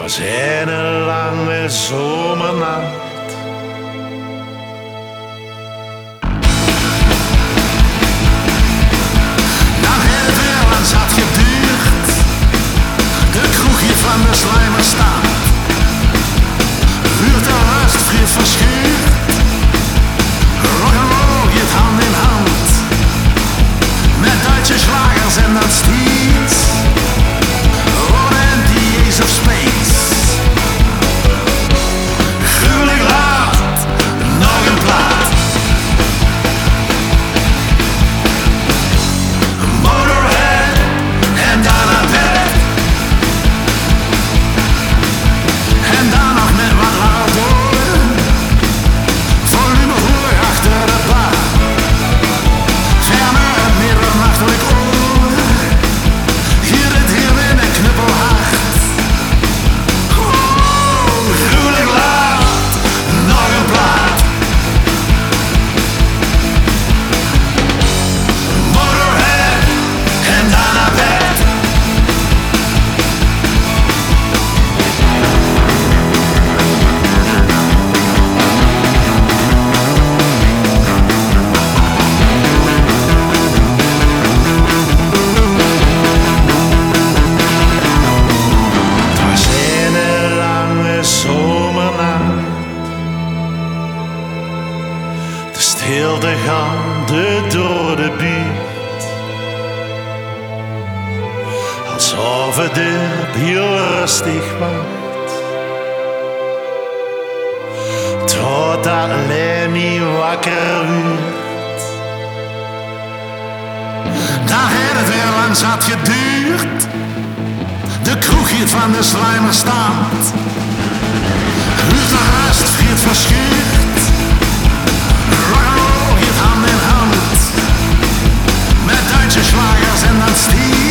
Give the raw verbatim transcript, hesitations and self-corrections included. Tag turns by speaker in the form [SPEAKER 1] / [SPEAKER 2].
[SPEAKER 1] was een lange zomernacht.
[SPEAKER 2] Dan heel veel lang zat geduurd, de kroeg hier van de Slijmer staat. Vuurt de rust, vriend verschuurd, rock'n'roll gaat hand in hand. Met Duitse slagers en dat stiet, Roland die Ace of Spades. Gruwelijk laat, nog een plaat. Motorhead en daarna bed. En dan nog met wat langer door. Volume hoog achter de bar. Verder het middernachtelijk oor. Hier het heel in een knuppelhart. Oh, gruwelijk laat, nog een plaat. Motorhead en daarna bed.
[SPEAKER 1] Het was een lange zomernacht. De stilte gaande door de buurt, alsof het er heel rustig was. Totdat Lemmy wakker werd.
[SPEAKER 2] Daar heeft het weer lang zat geduurd, de kroeg hier van de Slijmer staat. Huurt de rust, vriend verschuurd, rock'n'roll gaat hand in hand. Met Duitse slagers en dat stier.